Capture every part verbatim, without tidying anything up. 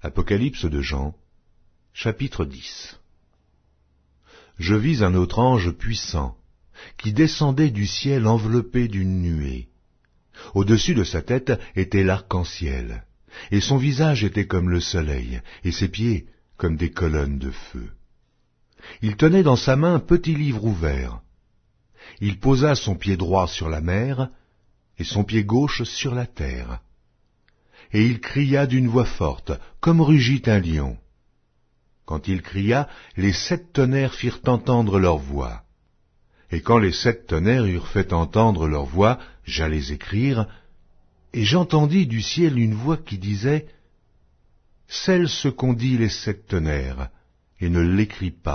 Apocalypse de Jean, chapitre dix. Je vis un autre ange puissant, qui descendait du ciel enveloppé d'une nuée. Au-dessus de sa tête était l'arc-en-ciel, et son visage était comme le soleil, et ses pieds comme des colonnes de feu. Il tenait dans sa main un petit livre ouvert. Il posa son pied droit sur la mer, et son pied gauche sur la terre. Et il cria d'une voix forte, comme rugit un lion. Quand il cria, les sept tonnerres firent entendre leur voix. Et quand les sept tonnerres eurent fait entendre leur voix, j'allais écrire, et j'entendis du ciel une voix qui disait, « Scelle ce qu'ont dit les sept tonnerres, et ne l'écris pas. »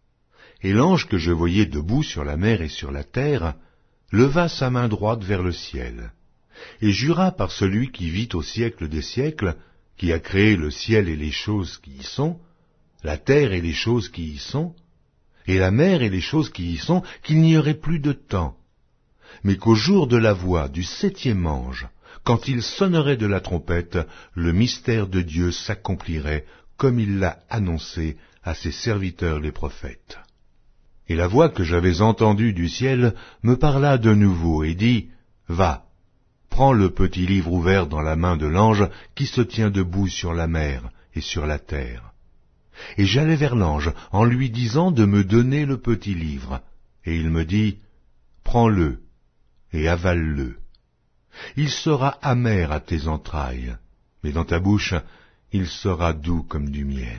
Et l'ange que je voyais debout sur la mer et sur la terre, leva sa main droite vers le ciel, et jura par celui qui vit au siècle des siècles, qui a créé le ciel et les choses qui y sont, la terre et les choses qui y sont, et la mer et les choses qui y sont, qu'il n'y aurait plus de temps, mais qu'au jour de la voix du septième ange, quand il sonnerait de la trompette, le mystère de Dieu s'accomplirait comme il l'a annoncé à ses serviteurs les prophètes. Et la voix que j'avais entendue du ciel me parla de nouveau et dit, « Va, prends le petit livre ouvert dans la main de l'ange qui se tient debout sur la mer et sur la terre. » Et j'allai vers l'ange en lui disant de me donner le petit livre. Et il me dit, « Prends-le et avale-le. Il sera amer à tes entrailles, mais dans ta bouche, il sera doux comme du miel. »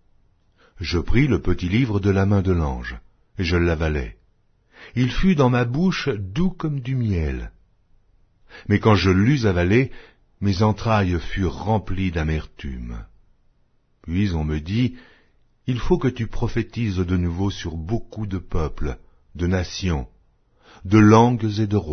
Je pris le petit livre de la main de l'ange, et je l'avalai. Il fut dans ma bouche doux comme du miel. Mais quand je l'eus avalé, mes entrailles furent remplies d'amertume. Puis on me dit, « Il faut que tu prophétises de nouveau sur beaucoup de peuples, de nations, de langues et de rois. »